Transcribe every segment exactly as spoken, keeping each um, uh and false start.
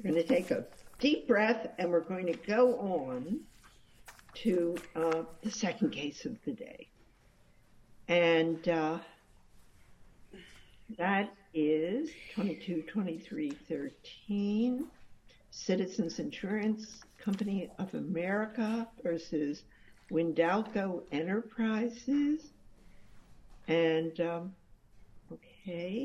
We're going to take a deep breath and we're going to go on to uh, the second case of the day. And uh, that is twenty-two twenty-three thirteen, Citizens Insurance Company of America versus Windalco Enterprises. And, um, okay.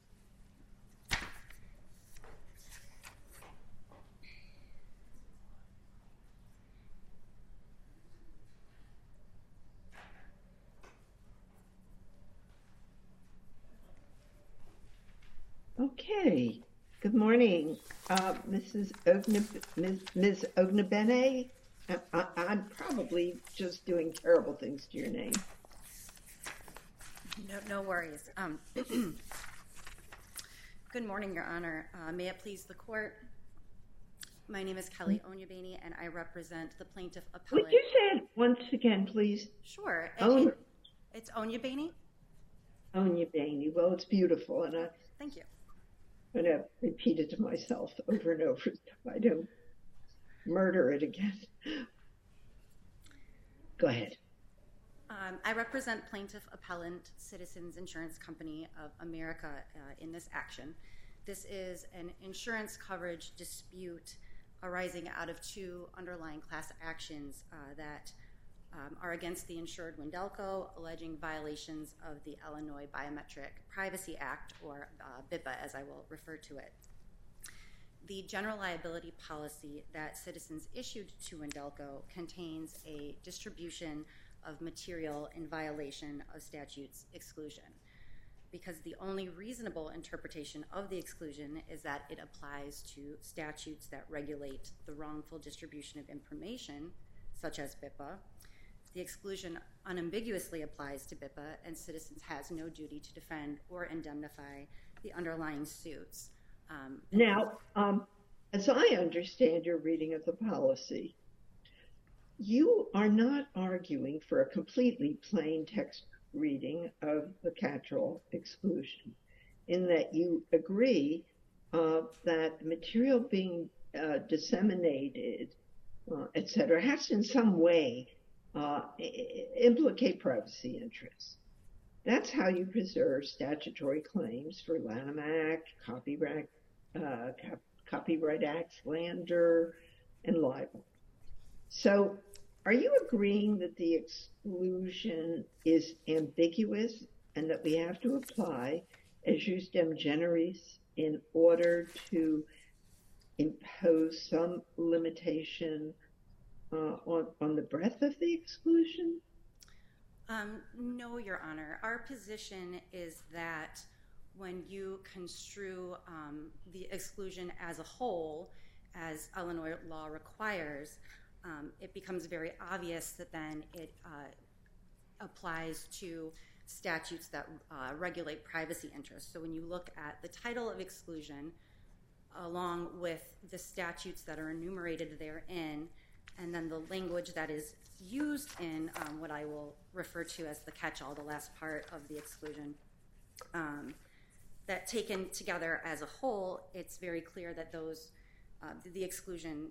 Okay, good morning, uh, Missus Ogna, Miz Miz Ognabene. I, I, I'm probably just doing terrible things to your name. No, no worries. Um, good morning, Your Honor. Uh, may it please the court. My name is Kelly Onyebane, and I represent the plaintiff appellate. Would you say it once again, please? Sure. Oh, It, it's Onyebane. Onyebane. Well, it's beautiful, and I, Thank you. I'm going to repeat it to myself over and over so I don't murder it again. Go ahead. Um, I represent plaintiff appellant Citizens Insurance Company of America uh, in this action. This is an insurance coverage dispute arising out of two underlying class actions uh, that um, are against the insured Windalco, alleging violations of the Illinois Biometric Privacy Act, or uh, BIPA as I will refer to it. The general liability policy that Citizens issued to Windalco contains a distribution of material in violation of statute's exclusion, because the only reasonable interpretation of the exclusion is that it applies to statutes that regulate the wrongful distribution of information, such as BIPA. The exclusion unambiguously applies to BIPA, and Citizens has no duty to defend or indemnify the underlying suits. Um, now, um, as I understand your reading of the policy, you are not arguing for a completely plain text reading of the catch-all exclusion, in that you agree uh, that the material being uh, disseminated, uh, et cetera, has to in some way uh, implicate privacy interests. That's how you preserve statutory claims for Lanham Act, Copyright, uh, Cop Copyright Act, slander, and libel. So are you agreeing that the exclusion is ambiguous and that we have to apply as justem generis in order to impose some limitation uh, on, on the breadth of the exclusion? Um, no, Your Honor. Our position is that when you construe um, the exclusion as a whole, as Illinois law requires, um, it becomes very obvious that then it uh, applies to statutes that uh, regulate privacy interests. So when you look at the title of exclusion, along with the statutes that are enumerated therein, and then the language that is used in um, what I will refer to as the catch-all, the last part of the exclusion, um, that taken together as a whole, it's very clear that those uh, the exclusion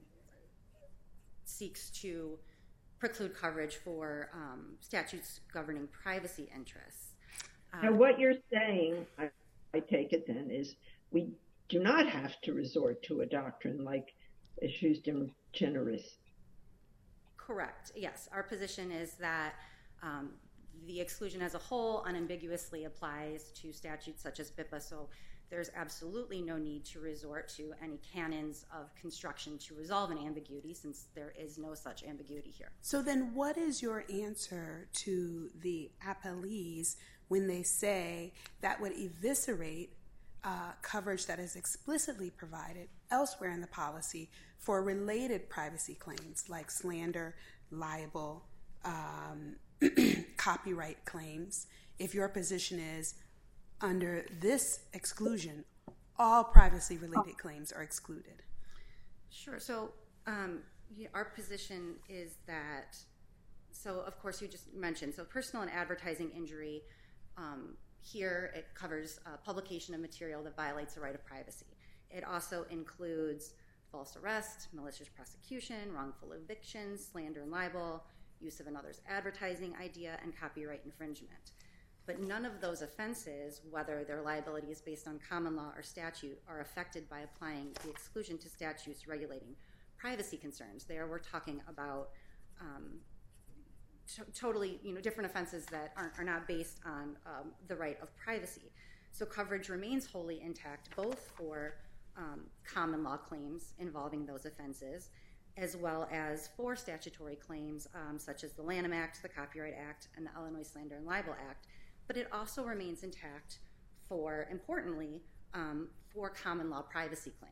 seeks to preclude coverage for um, statutes governing privacy interests. Um, now, what you're saying, I, I take it then, is we do not have to resort to a doctrine like justem generis. Correct. Yes. Our position is that um, the exclusion as a whole unambiguously applies to statutes such as BIPA, so there's absolutely no need to resort to any canons of construction to resolve an ambiguity, since there is no such ambiguity here. So then what is your answer to the appellees when they say that would eviscerate uh, coverage that is explicitly provided elsewhere in the policy for related privacy claims like slander, libel, um, copyright claims, if your position is under this exclusion, all privacy-related claims are excluded? Sure. So um, our position is that, so of course you just mentioned, so personal and advertising injury, um, here it covers uh, publication of material that violates the right of privacy. It also includes false arrest, malicious prosecution, wrongful eviction, slander and libel, use of another's advertising idea, and copyright infringement. But none of those offenses, whether their liability is based on common law or statute, are affected by applying the exclusion to statutes regulating privacy concerns. There we're talking about um, t- totally you know, different offenses that aren't, are not based on um, the right of privacy. So coverage remains wholly intact, both for um, common law claims involving those offenses, as well as for statutory claims um, such as the Lanham Act, the Copyright Act, and the Illinois Slander and Libel Act. But it also remains intact for, importantly, um, for common law privacy claims.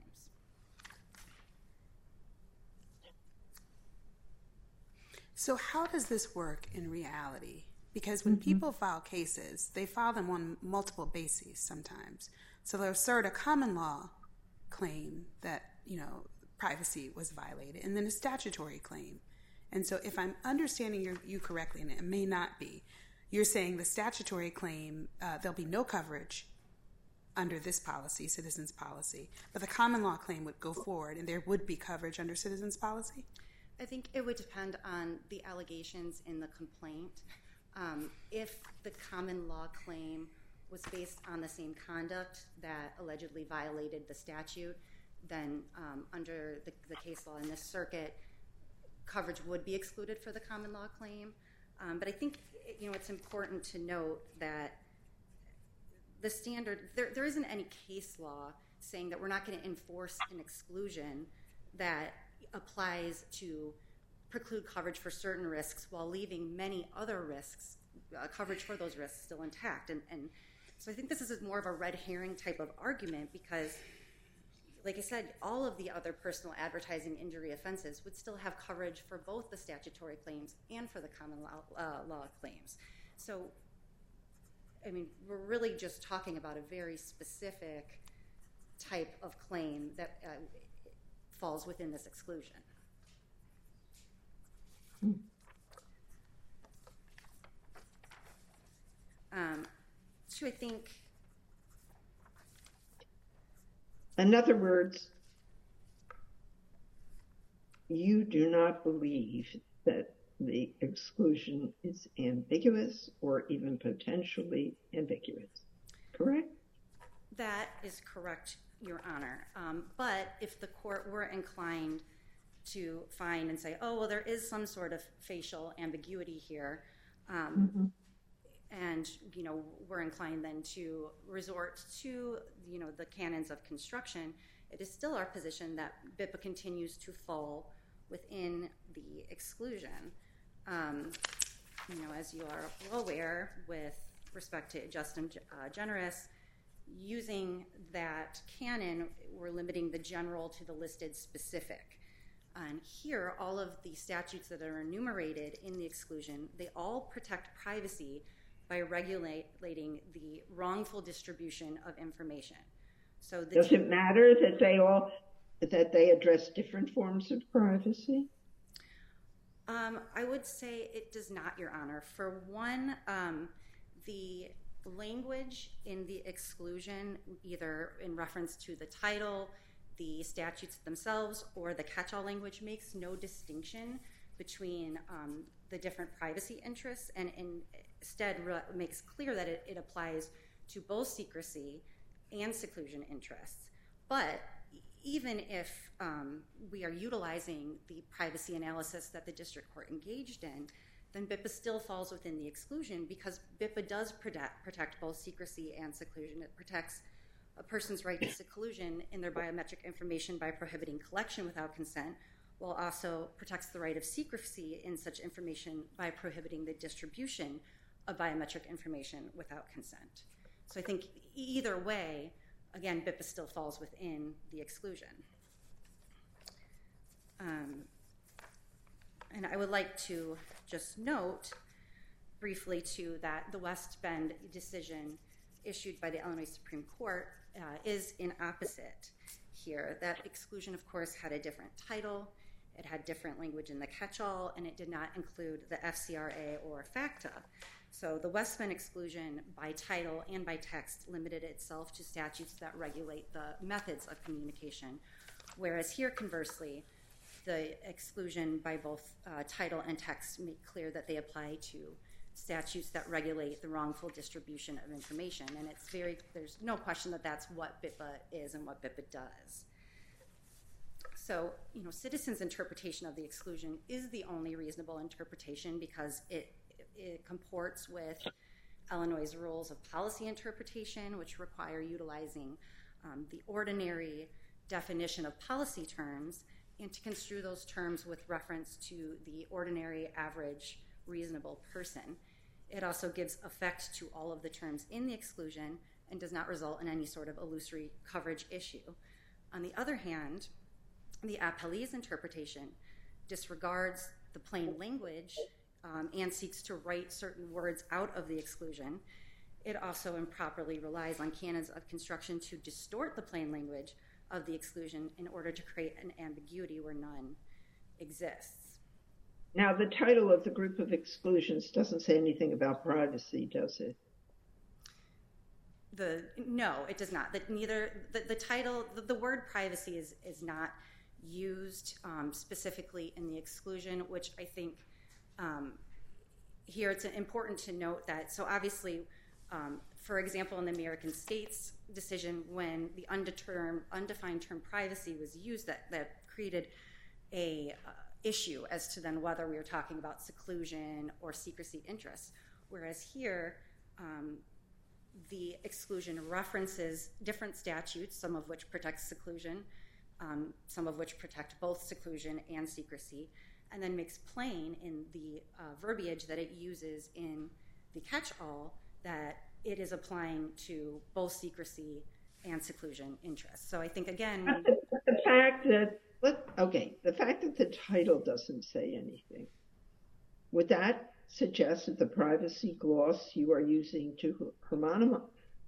So how does this work in reality? Because when mm-hmm. people file cases, they file them on multiple bases sometimes. So they'll assert a common law claim that, you know, privacy was violated, and then a statutory claim. And so if I'm understanding your, you correctly, and it may not be, you're saying the statutory claim, uh, there'll be no coverage under this policy, citizens policy, but the common law claim would go forward and there would be coverage under citizens policy? I think it would depend on the allegations in the complaint. Um, if the common law claim was based on the same conduct that allegedly violated the statute, then um, under the, the case law in this circuit, coverage would be excluded for the common law claim. Um, but I think you know it's important to note that the standard, there, there isn't any case law saying that we're not going to enforce an exclusion that applies to preclude coverage for certain risks while leaving many other risks, uh, coverage for those risks still intact. And, and so I think this is more of a red herring type of argument because, like I said, all of the other personal advertising injury offenses would still have coverage for both the statutory claims and for the common law, uh, law claims. So, I mean, we're really just talking about a very specific type of claim that uh, falls within this exclusion. Hmm. Um, so I think... In other words, you do not believe that the exclusion is ambiguous or even potentially ambiguous, correct? That is correct, Your Honor. Um, but if the court were inclined to find and say, oh, well, there is some sort of facial ambiguity here, um, mm-hmm. and, you know, we're inclined then to resort to, you know, the canons of construction, it is still our position that B I P A continues to fall within the exclusion. Um, you know, as you are well aware, with respect to just and uh, generous, using that canon, we're limiting the general to the listed specific. And here, all of the statutes that are enumerated in the exclusion, they all protect privacy by regulating the wrongful distribution of information. So the does it matter that they all that they address different forms of privacy? Um, I would say it does not, Your Honor. For one, um, the language in the exclusion, either in reference to the title, the statutes themselves, or the catch-all language, makes no distinction between um, the different privacy interests, and, and instead re- makes clear that it, it applies to both secrecy and seclusion interests. But even if um, we are utilizing the privacy analysis that the district court engaged in, then B I P A still falls within the exclusion because B I P A does protect, protect both secrecy and seclusion. It protects a person's right to seclusion in their biometric information by prohibiting collection without consent, while also protects the right of secrecy in such information by prohibiting the distribution of biometric information without consent. So I think either way, again, B I P A still falls within the exclusion. Um, and I would like to just note briefly, too, that the West Bend decision issued by the Illinois Supreme Court uh, is in opposite here. That exclusion, of course, had a different title, it had different language in the catch-all, and it did not include the F C R A or FACTA. So the West Bend exclusion by title and by text limited itself to statutes that regulate the methods of communication, whereas here, conversely, the exclusion by both uh, title and text make clear that they apply to statutes that regulate the wrongful distribution of information. And it's very, there's no question that that's what BIPA is and what BIPA does. So, you know, Citizens' interpretation of the exclusion is the only reasonable interpretation because it, it comports with Illinois' rules of policy interpretation, which require utilizing um, the ordinary definition of policy terms and to construe those terms with reference to the ordinary, average, reasonable person. It also gives effect to all of the terms in the exclusion and does not result in any sort of illusory coverage issue. On the other hand, the appellee's interpretation disregards the plain language um, and seeks to write certain words out of the exclusion. It also improperly relies on canons of construction to distort the plain language of the exclusion in order to create an ambiguity where none exists. Now, the title of the group of exclusions doesn't say anything about privacy, does it? The no, it does not. That neither the, the title, the, the word privacy is is not used um, specifically in the exclusion, which I think um, here it's important to note that. So obviously, um, for example, in the American States decision, when the undetermined, undefined term privacy was used, that that created a uh, issue as to then whether we were talking about seclusion or secrecy interests. Whereas here, um, the exclusion references different statutes, some of which protect seclusion, um, some of which protect both seclusion and secrecy, and then makes plain in the uh, verbiage that it uses in the catch-all that it is applying to both secrecy and seclusion interests. So I think, again... When... The, the fact that But, okay, the fact that the title doesn't say anything, would that suggest that the privacy gloss you are using to harmonize,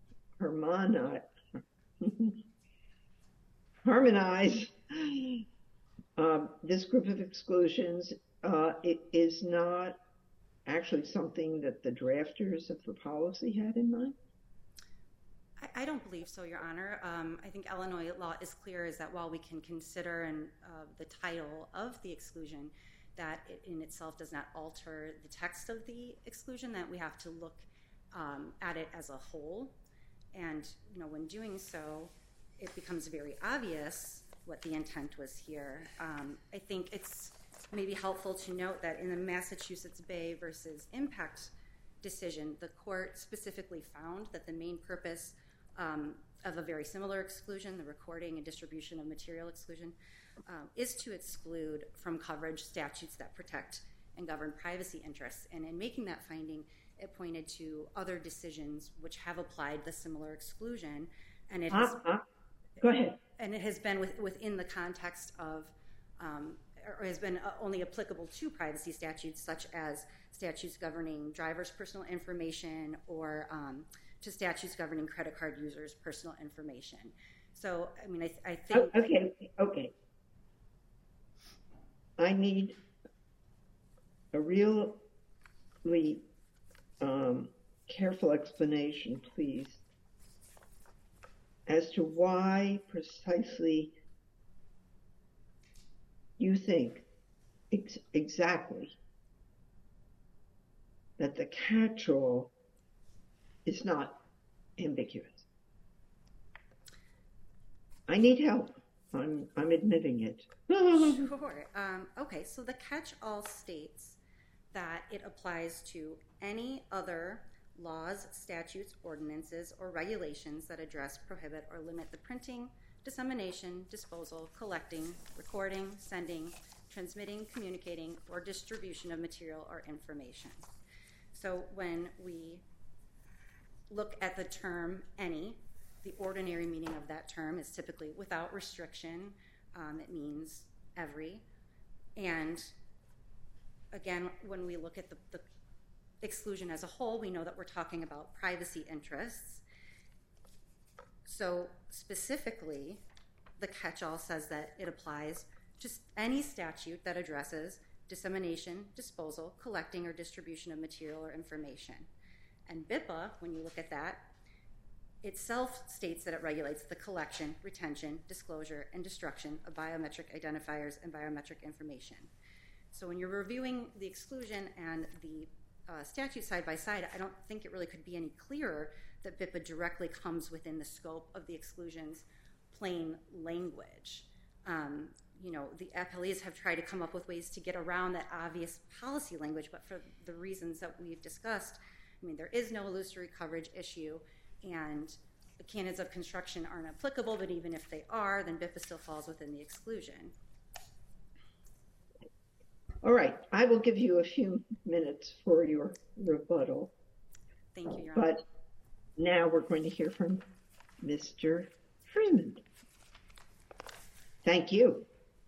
harmonize um, this group of exclusions uh, it is not actually something that the drafters of the policy had in mind? I don't believe so, Your Honor. Um, I think Illinois law is clear is that while we can consider and, uh, the title of the exclusion, that it in itself does not alter the text of the exclusion, that we have to look um, at it as a whole. And, you know, when doing so, it becomes very obvious what the intent was here. Um, I think it's maybe helpful to note that in the Massachusetts Bay versus Impact decision, the court specifically found that the main purpose Um, of a very similar exclusion, the recording and distribution of material exclusion, um, is to exclude from coverage statutes that protect and govern privacy interests. And in making that finding, it pointed to other decisions which have applied the similar exclusion. And it has, uh, uh, go ahead. And it has been with, within the context of, um, or has been only applicable to privacy statutes, such as statutes governing drivers' personal information or um, to statutes governing credit card users' personal information. So, I mean, I, th- I think... Oh, okay, okay. I need a really um, careful explanation, please, as to why precisely you think ex- exactly that the catch-all is not ambiguous. I need help. I'm I'm admitting it. Sure. Um, okay, so the catch-all states that it applies to any other laws, statutes, ordinances, or regulations that address, prohibit, or limit the printing, dissemination, disposal, collecting, recording, sending, transmitting, communicating, or distribution of material or information. So when we look at the term any, the ordinary meaning of that term is typically without restriction. Um, it means every. And again, when we look at the, the exclusion as a whole, we know that we're talking about privacy interests. So specifically, the catch-all says that it applies to any statute that addresses dissemination, disposal, collecting, or distribution of material or information. And BIPA, when you look at that, itself states that it regulates the collection, retention, disclosure, and destruction of biometric identifiers and biometric information. So when you're reviewing the exclusion and the uh, statute side by side, I don't think it really could be any clearer that BIPA directly comes within the scope of the exclusion's plain language. Um, you know, the appellees have tried to come up with ways to get around that obvious policy language, but for the reasons that we've discussed, I mean, there is no illusory coverage issue, and the canons of construction aren't applicable, but even if they are, then BIPA still falls within the exclusion. All right, I will give you a few minutes for your rebuttal. Thank you, Your Honor. But now we're going to hear from Mister Freeman. Thank you.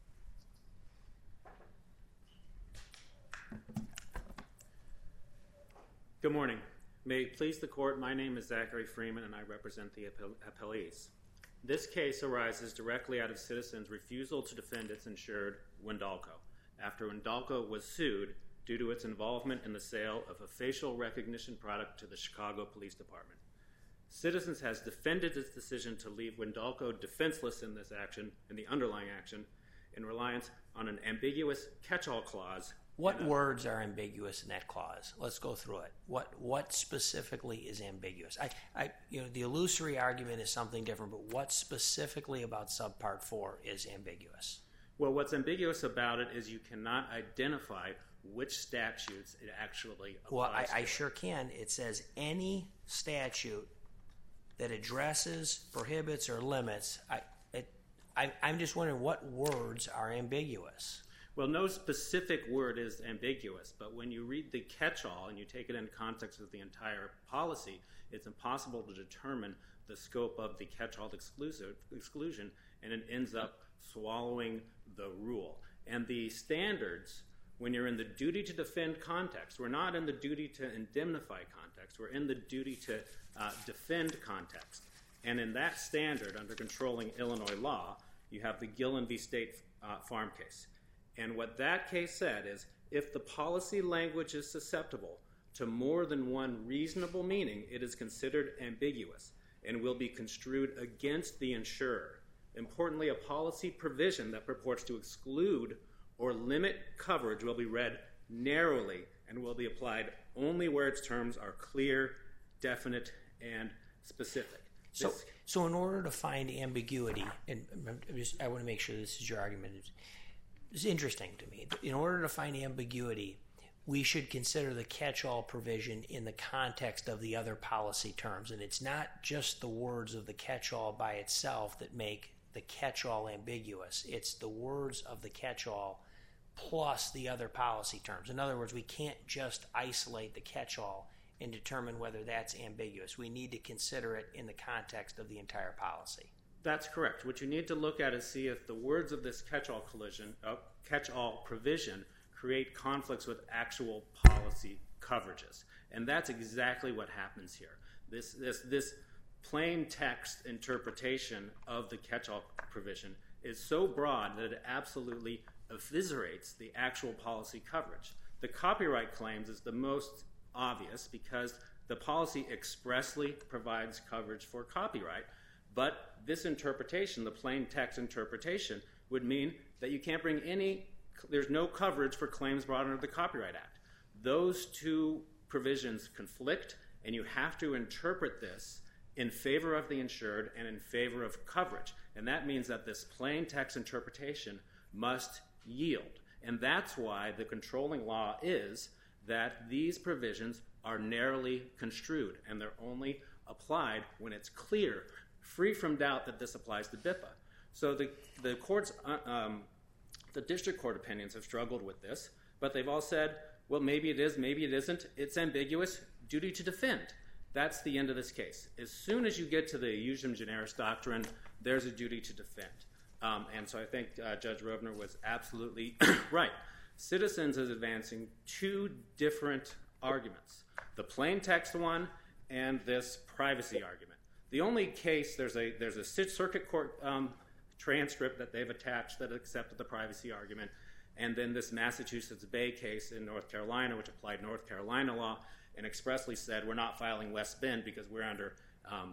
Good morning. May it please the court, my name is Zachary Freeman and I represent the appellees. This case arises directly out of Citizens' refusal to defend its insured, Wendalco, after Wendalco was sued due to its involvement in the sale of a facial recognition product to the Chicago Police Department. Citizens has defended its decision to leave Wendalco defenseless in this action, in the underlying action, in reliance on an ambiguous catch-all clause. What words are ambiguous in that clause? Let's go through it. What what specifically is ambiguous? I, I you know, the illusory argument is something different, but what specifically about subpart four is ambiguous? Well, what's ambiguous about it is you cannot identify which statutes it actually applies Well, I, to. I sure can. It says any statute that addresses, prohibits, or limits. I, it, I, I'm just wondering what words are ambiguous. Well, no specific word is ambiguous, but when you read the catch-all and you take it in context of the entire policy, it's impossible to determine the scope of the catch-all exclusion, and it ends up swallowing the rule. And the standards, when you're in the duty to defend context, we're not in the duty to indemnify context, we're in the duty to uh, defend context. And in that standard, under controlling Illinois law, you have the Gillen v. State uh, Farm case. And what that case said is, if the policy language is susceptible to more than one reasonable meaning, it is considered ambiguous and will be construed against the insurer. Importantly, a policy provision that purports to exclude or limit coverage will be read narrowly and will be applied only where its terms are clear, definite, and specific. So, This, so in order to find ambiguity, and I'm just, I want to make sure this is your argument, it's interesting to me. In order to find ambiguity, we should consider the catch-all provision in the context of the other policy terms. And it's not just the words of the catch-all by itself that make the catch-all ambiguous. It's the words of the catch-all plus the other policy terms. In other words, we can't just isolate the catch-all and determine whether that's ambiguous. We need to consider it in the context of the entire policy. That's correct. What you need to look at is see if the words of this catch-all collision, uh, catch-all provision create conflicts with actual policy coverages. And that's exactly what happens here. This, this, this plain text interpretation of the catch-all provision is so broad that it absolutely eviscerates the actual policy coverage. The copyright claims is the most obvious because the policy expressly provides coverage for copyright, but this interpretation, the plain text interpretation, would mean that you can't bring any, there's no coverage for claims brought under the Copyright Act. Those two provisions conflict, and you have to interpret this in favor of the insured and in favor of coverage. And that means that this plain text interpretation must yield. And that's why the controlling law is that these provisions are narrowly construed, and they're only applied when it's clear, free from doubt, that this applies to BIPA. So the, the courts, uh, um, the district court opinions have struggled with this, but they've all said, well, maybe it is, maybe it isn't. It's ambiguous. Duty to defend. That's the end of this case. As soon as you get to the Usum Generis doctrine, there's a duty to defend. Um, and so I think uh, Judge Rovner was absolutely right. Citizens is advancing two different arguments, the plain text one and this privacy argument. The only case, there's a there's a circuit court um, transcript that they've attached that accepted the privacy argument, and then this Massachusetts Bay case in North Carolina, which applied North Carolina law and expressly said we're not filing West Bend because we're under um,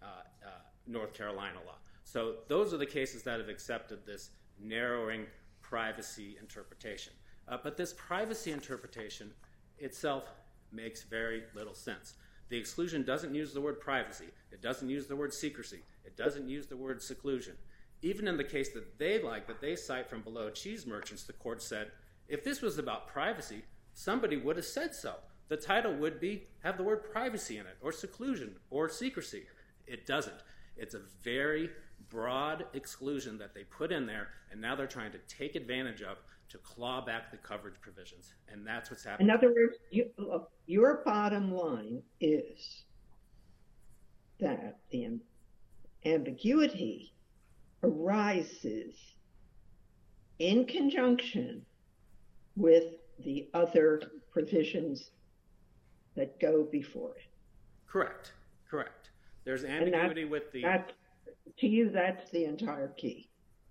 uh, uh, North Carolina law. So those are the cases that have accepted this narrowing privacy interpretation. Uh, but this privacy interpretation itself makes very little sense. The exclusion doesn't use the word privacy. It doesn't use the word secrecy. It doesn't use the word seclusion. Even in the case that they like, that they cite from Below Cheese Merchants, the court said, if this was about privacy, somebody would have said so. The title would be, have the word privacy in it, or seclusion, or secrecy. It doesn't. It's a very broad exclusion that they put in there, and now they're trying to take advantage of to claw back the coverage provisions. And that's what's happening. In other words, you, look, your bottom line is that the amb- ambiguity arises in conjunction with the other provisions that go before it. Correct. Correct. There's ambiguity with the... That, to you, that's the entire key.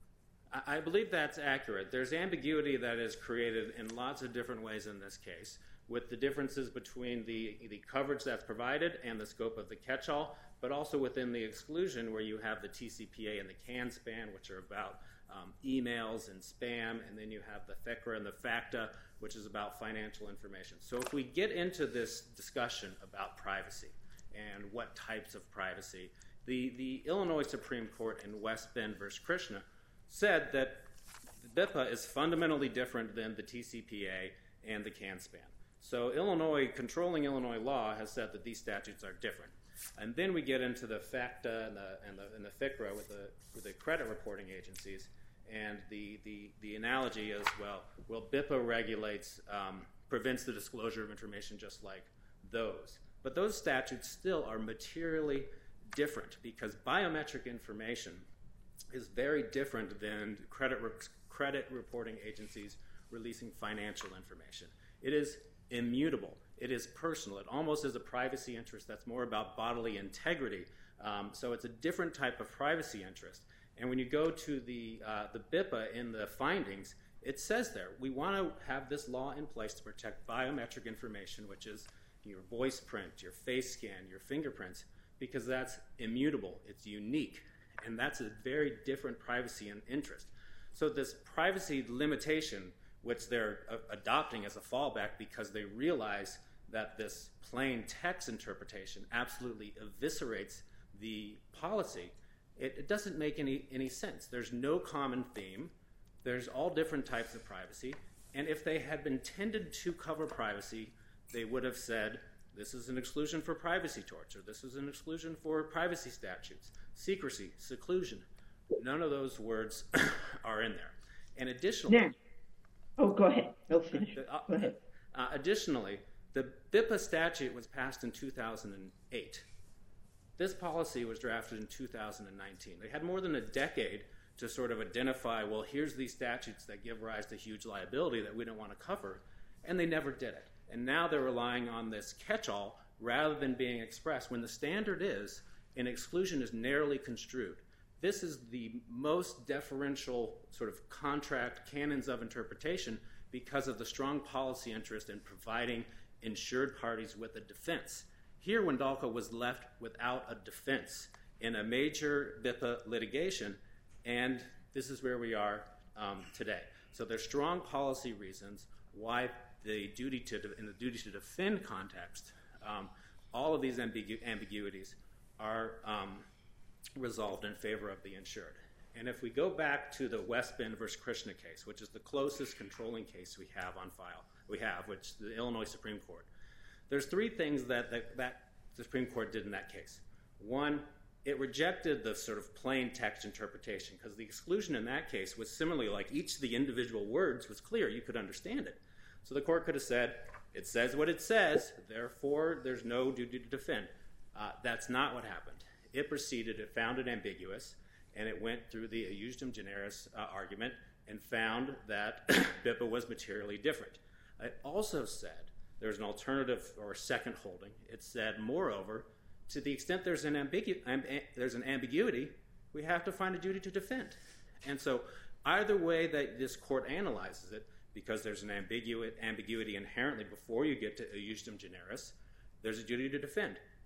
I, I believe that's accurate. There's ambiguity that is created in lots of different ways in this case, with the differences between the, the coverage that's provided and the scope of the catch-all, but also within the exclusion where you have the T C P A and the CAN-SPAN, which are about um, emails and spam, and then you have the FCRA and the FACTA, which is about financial information. So if we get into this discussion about privacy and what types of privacy, the, the Illinois Supreme Court in West Bend versus Krishna said that B I P A is fundamentally different than the T C P A and the CAN-SPAN. So Illinois, controlling Illinois law, has said that these statutes are different. And then we get into the FACTA and the, and the, and the FCRA with the, with the credit reporting agencies, and the, the, the analogy is, well, well, B I P A regulates, um, prevents the disclosure of information just like those. But those statutes still are materially different because biometric information is very different than credit, re- credit reporting agencies releasing financial information. It is immutable. It is personal. It almost is a privacy interest that's more about bodily integrity. Um, so it's a different type of privacy interest. And when you go to the, uh, the B I P A in the findings, it says there, we want to have this law in place to protect biometric information, which is your voice print, your face scan, your fingerprints, because that's immutable. It's unique. And that's a very different privacy and interest. So this privacy limitation, which they're uh, adopting as a fallback because they realize that this plain text interpretation absolutely eviscerates the policy, it, it doesn't make any, any sense. There's no common theme. There's all different types of privacy. And if they had been intended to cover privacy, they would have said, this is an exclusion for privacy torts, or this is an exclusion for privacy statutes, secrecy, seclusion. None of those words are in there. And additionally... Now, oh, go ahead. No, finish. Uh, go ahead. Uh, additionally, the B I P A statute was passed in two thousand eight. This policy was drafted in two thousand nineteen. They had more than a decade to sort of identify, well, here's these statutes that give rise to huge liability that we don't want to cover, and they never did it. And now they're relying on this catch-all rather than being expressed, when the standard is an exclusion is narrowly construed. This is the most deferential sort of contract canons of interpretation because of the strong policy interest in providing insured parties with a defense. Here, Wendalco was left without a defense in a major B I P A litigation, and this is where we are um, today. So there's strong policy reasons why the duty to, in the duty to defend context, um, all of these ambigu- ambiguities are um, resolved in favor of the insured. And if we go back to the West Bend versus Krishna case, which is the closest controlling case we have on file, we have, which the Illinois Supreme Court, there's three things that, that that the Supreme Court did in that case. One, it rejected the sort of plain text interpretation because the exclusion in that case was similarly like each of the individual words was clear. You could understand it. So the court could have said, it says what it says, therefore there's no duty to defend. Uh, that's not what happened. It proceeded, it found it ambiguous, and it went through the iustum generis uh, argument and found that B I P A was materially different. It also said there's an alternative or a second holding. It said, moreover, to the extent there's an, ambigu- amb- there's an ambiguity, we have to find a duty to defend. And so either way that this court analyzes it, because there's an ambigu- ambiguity inherently before you get to iustum generis, there's a duty to defend.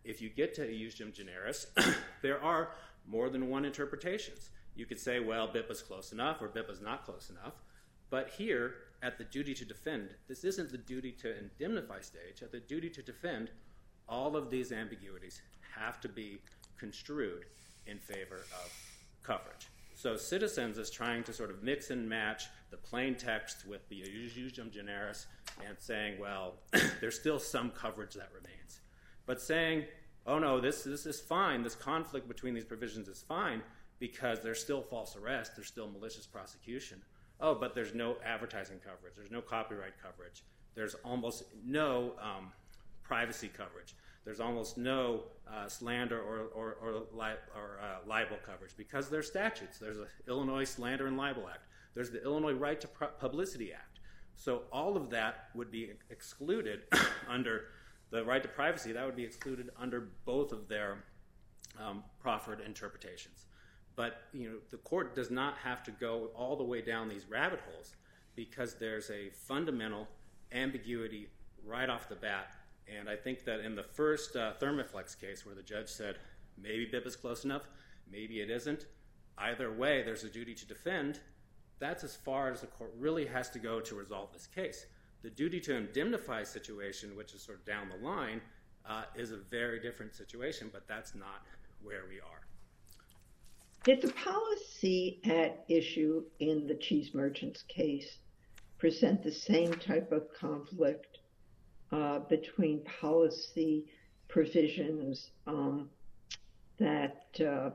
if you get to Eustem Generis, there are more than one interpretations. You could say, well, B I P A's close enough or B I P A's not close enough. But here, at the duty to defend, this isn't the duty to indemnify stage. At the duty to defend, all of these ambiguities have to be construed in favor of coverage. So Citizens is trying to sort of mix and match the plain text with the Eustem Generis and saying, well, there's still some coverage that remains. But saying, oh no, this, this is fine, this conflict between these provisions is fine because there's still false arrest, there's still malicious prosecution. Oh, but there's no advertising coverage, there's no copyright coverage, there's almost no um, privacy coverage, there's almost no uh, slander or, or, or, li- or uh, libel coverage because there's statutes. There's the Illinois Slander and Libel Act. There's the Illinois Right to Pro- Publicity Act. So all of that would be excluded under the right to privacy. That would be excluded under both of their um, proffered interpretations. But you know, the court does not have to go all the way down these rabbit holes because there's a fundamental ambiguity right off the bat. And I think that in the first uh, Thermoflex case where the judge said, maybe B I P is close enough, maybe it isn't, either way there's a duty to defend, that's as far as the court really has to go to resolve this case. The duty to indemnify situation, which is sort of down the line, uh, is a very different situation, but that's not where we are. Did the policy at issue in the cheese merchants case present the same type of conflict uh, between policy provisions um, that uh,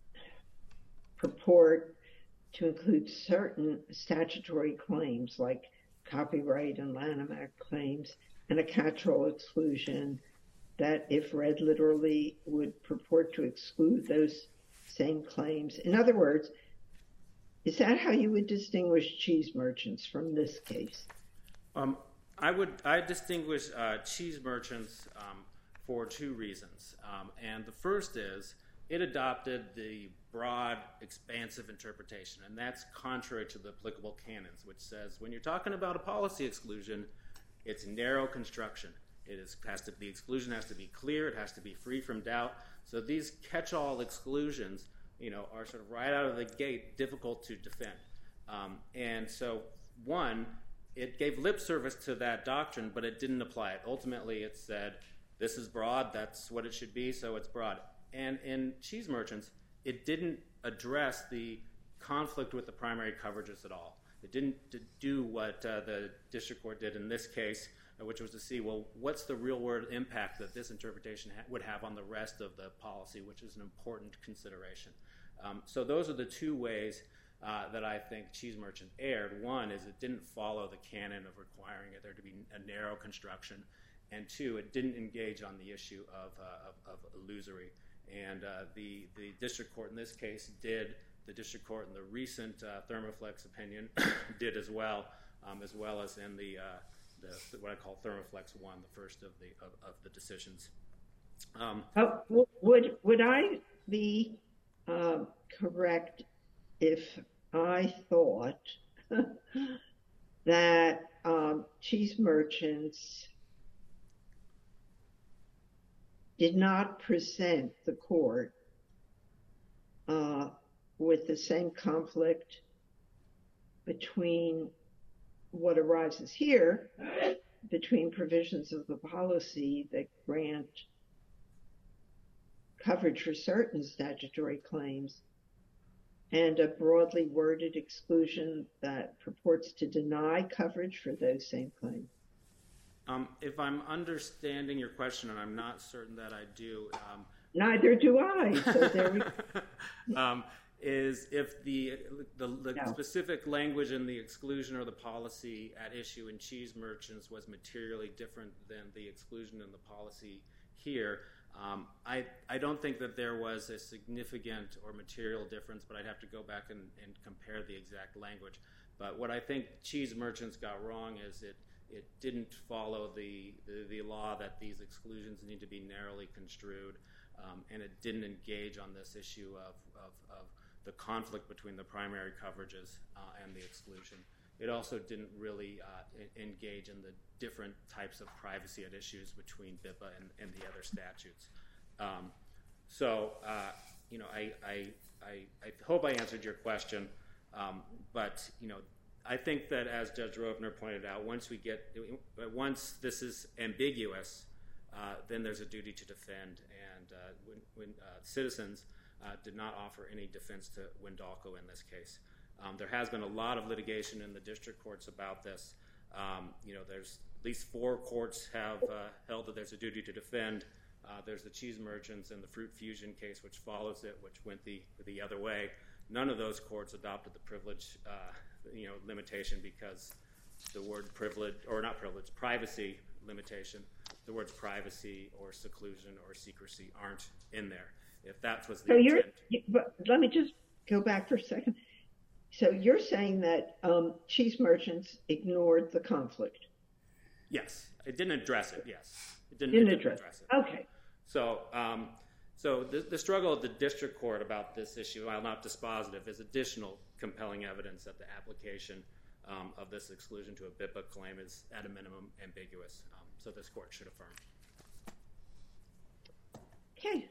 purport to include certain statutory claims like copyright and Lanham Act claims and a catch-all exclusion that, if read literally, would purport to exclude those same claims? In other words, is that how you would distinguish cheese merchants from this case? Um, I would I distinguish uh, cheese merchants um, for two reasons. Um, and the first is it adopted the broad, expansive interpretation, and that's contrary to the applicable canons, which says when you're talking about a policy exclusion, it's narrow construction. It is, has to, the exclusion has to be clear. It has to be free from doubt. So these catch-all exclusions, you know, are sort of right out of the gate difficult to defend. Um, and so, one, it gave lip service to that doctrine, but it didn't apply it. Ultimately, it said, this is broad, that's what it should be, so it's broad. And in cheese merchants, it didn't address the conflict with the primary coverages at all. It didn't do what uh, the district court did in this case, which was to see, well, what's the real-world impact that this interpretation ha- would have on the rest of the policy, which is an important consideration. Um, so those are the two ways uh, that I think cheese merchant erred. One is it didn't follow the canon of requiring it there to be a narrow construction, and two, it didn't engage on the issue of, uh, of, of illusory. And uh, the, the district court in this case did, the district court in the recent uh, Thermoflex opinion did as well, um, as well as in the, uh, the what I call Thermoflex one, the first of the of, of the decisions. Um, oh, would would I be uh, correct if I thought that um, cheese merchants did not present the court uh, with the same conflict between what arises here, between provisions of the policy that grant coverage for certain statutory claims and a broadly worded exclusion that purports to deny coverage for those same claims? Um, if I'm understanding your question, and I'm not certain that I do. Um, Neither do I. So there we um, is if the the, the no. specific language in the exclusion or the policy at issue in cheese merchants was materially different than the exclusion in the policy here. Um, I I don't think that there was a significant or material difference, but I'd have to go back and, and compare the exact language. But what I think cheese merchants got wrong is it it didn't follow the, the, the law that these exclusions need to be narrowly construed, um, and it didn't engage on this issue of, of, of the conflict between the primary coverages uh, and the exclusion. It also didn't really uh, engage in the different types of privacy at issues between B I P A and, and the other statutes. Um, so, uh, you know, I, I, I, I hope I answered your question, um, but, you know, I think that as Judge Rovner pointed out, once we get, once this is ambiguous, uh, then there's a duty to defend, and uh, when, when uh, citizens uh, did not offer any defense to Wendalco in this case. Um, there has been a lot of litigation in the district courts about this. Um, you know, there's at least four courts have uh, held that there's a duty to defend. Uh, there's the cheese merchants and the fruit fusion case, which follows it, which went the the other way. None of those courts adopted the privilege, uh, you know, limitation because the word privilege, or not privilege, privacy limitation, the words privacy or seclusion or secrecy aren't in there. If that was the so you're, intent. But let me just go back for a second. So you're saying that um, cheese merchants ignored the conflict? Yes, it didn't address it. Yes, it didn't, didn't, it didn't address, address it. Okay. So, um, so the, the struggle of the district court about this issue, while not dispositive, is additional compelling evidence that the application um, of this exclusion to a B I P A claim is at a minimum ambiguous. Um, so this court should affirm. Okay.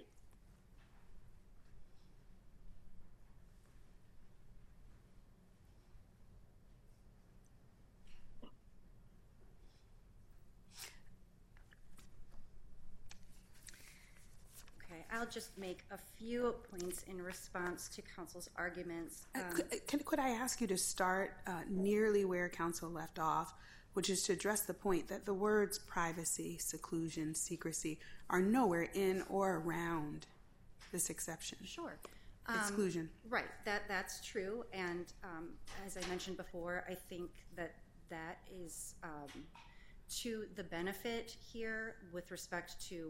I'll just make a few points in response to counsel's arguments. Um, uh, could, could I ask you to start uh, nearly where counsel left off, which is to address the point that the words privacy, seclusion, secrecy are nowhere in or around this exception? Sure. Exclusion. Um, right, that, that's true. And um, as I mentioned before, I think that that is um, to the benefit here with respect to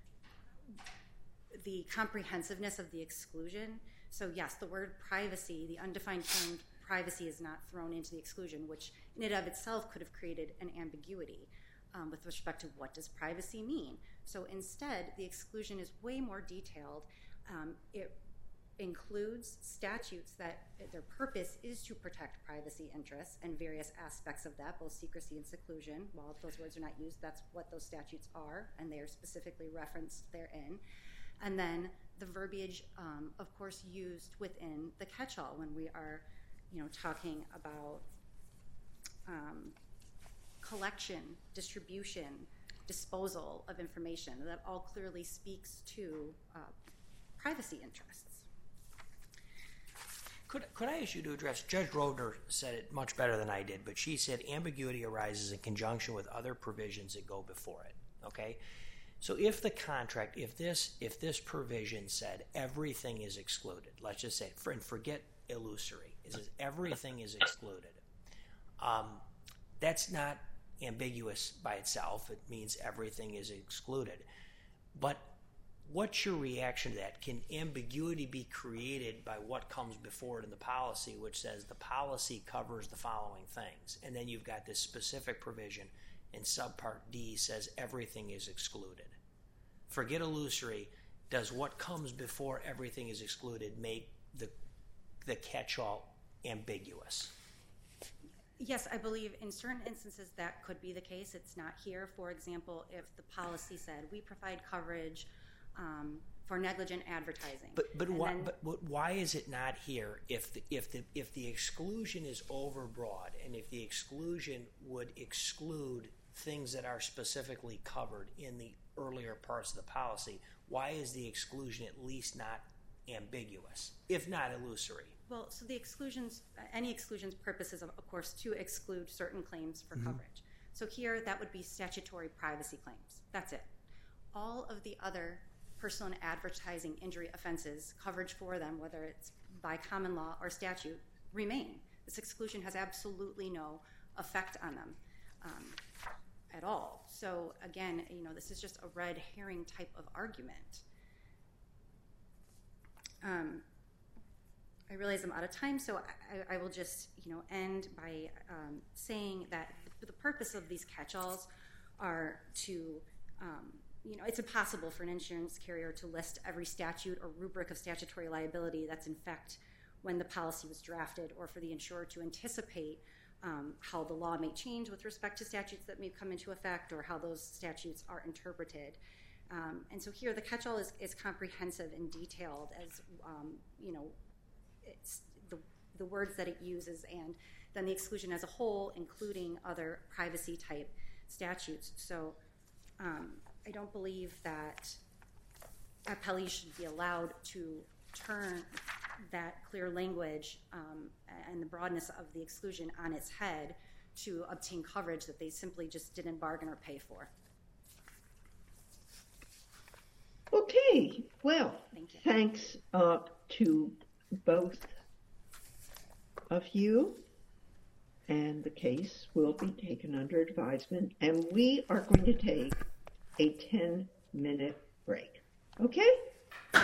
the comprehensiveness of the exclusion. So yes, the word privacy, the undefined term privacy, is not thrown into the exclusion, which in and of itself could have created an ambiguity um, with respect to what does privacy mean. So instead, the exclusion is way more detailed. Um, it includes statutes that their purpose is to protect privacy interests and various aspects of that, both secrecy and seclusion. While those words are not used, that's what those statutes are, and they are specifically referenced therein. And then the verbiage, um, of course, used within the catch-all when we are, you know, talking about um, collection, distribution, disposal of information. That all clearly speaks to uh, privacy interests. Could, could I ask you to address, Judge Rovner said it much better than I did, but she said ambiguity arises in conjunction with other provisions that go before it, okay? So if the contract, if this if this provision said everything is excluded, let's just say, for, and forget illusory, it says everything is excluded, um, that's not ambiguous by itself. It means everything is excluded. But what's your reaction to that? Can ambiguity be created by what comes before it in the policy, which says the policy covers the following things, and then you've got this specific provision in subpart D says everything is excluded? Forget illusory. Does what comes before everything is excluded make the the catch-all ambiguous? Yes, I believe in certain instances that could be the case. It's not here. For example, if the policy said we provide coverage um, for negligent advertising. But but why then, but, but why is it not here if the if the if the exclusion is overbroad, and if the exclusion would exclude things that are specifically covered in the earlier parts of the policy, why is the exclusion at least not ambiguous, if not illusory? Well, so the exclusions, any exclusions purpose is, of course, to exclude certain claims for mm-hmm. coverage. So here, that would be statutory privacy claims. That's it. All of the other personal and advertising injury offenses, coverage for them, whether it's by common law or statute, remain. This exclusion has absolutely no effect on them um, at all. So again, you know, this is just a red herring type of argument. Um, I realize I'm out of time, so I, I will just, you know, end by um, saying that the purpose of these catch-alls are to, um, you know, it's impossible for an insurance carrier to list every statute or rubric of statutory liability that's in effect when the policy was drafted, or for the insurer to anticipate um, how the law may change with respect to statutes that may come into effect, or how those statutes are interpreted. Um, and so here the catch-all is, is comprehensive and detailed as, um, you know, it's the, the words that it uses, and then the exclusion as a whole, including other privacy-type statutes. So um, I don't believe that appellees should be allowed to turn that clear language um, and the broadness of the exclusion on its head to obtain coverage that they simply just didn't bargain or pay for. Okay, well, Thank you. thanks uh, to both of you, and the case will be taken under advisement, and we are going to take a ten minute break. Okay?